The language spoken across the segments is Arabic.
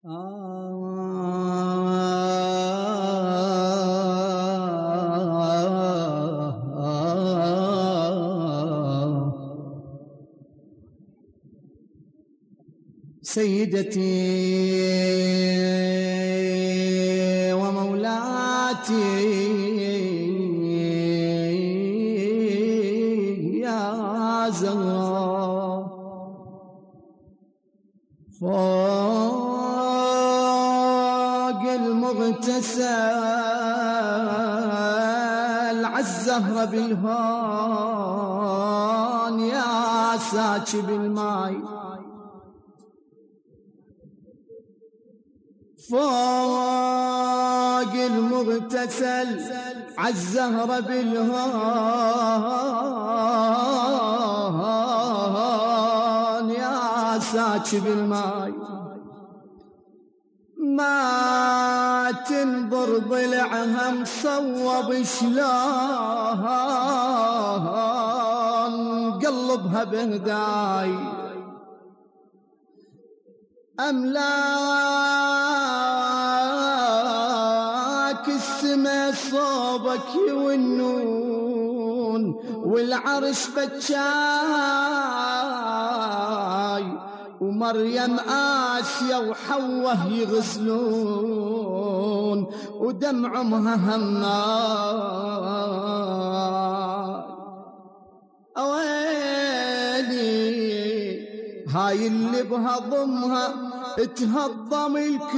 سيدتي ومولاتي يا زهراء، فوق المغتسل عالزهرة بالهون يا ساكب الماي، فوق المغتسل عالزهرة بالهون يا ساكب الماي، ما تنظر ضلعها مصوب شلون قلبها بهداي، أملاك السما صوبك والنون والعرش بجاي، ومريم آسيا وحوه يغسلون ودمع أمها هماي، أويلي هاي اللي بهضمها تهضم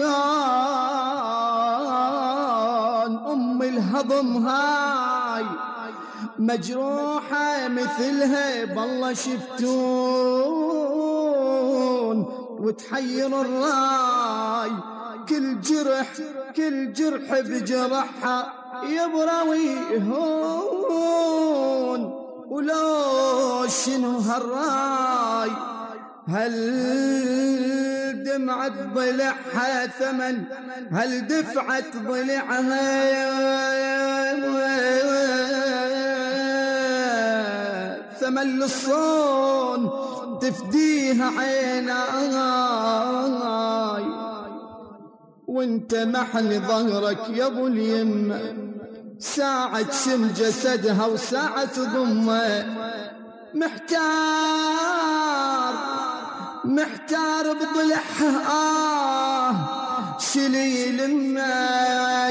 الكون، أم الهضم هاي مجروحة مثلها بالله شفتون وتحير الراي، كل جرح بجرحها يبروي هون، ولو شنو هالراي هل دمعت ضلعها ثمن، هل دفعت ضلعها ثمن للصون تفديها عيناي، وانت محن ظهرك يا ابو اليمه ساعة شم جسدها وساعة ضمه، محتار بضلعها شلي لما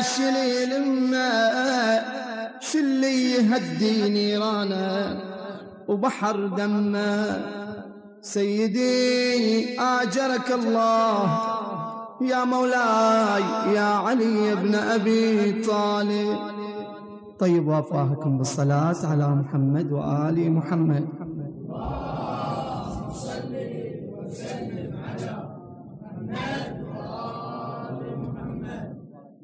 شلي يهدي نيرانه وبحر دمه، سيدي آجرك الله يا مولاي يا علي بن أبي طالب. طيب وافاكم بالصلاة على محمد وآل محمد. صل وسلم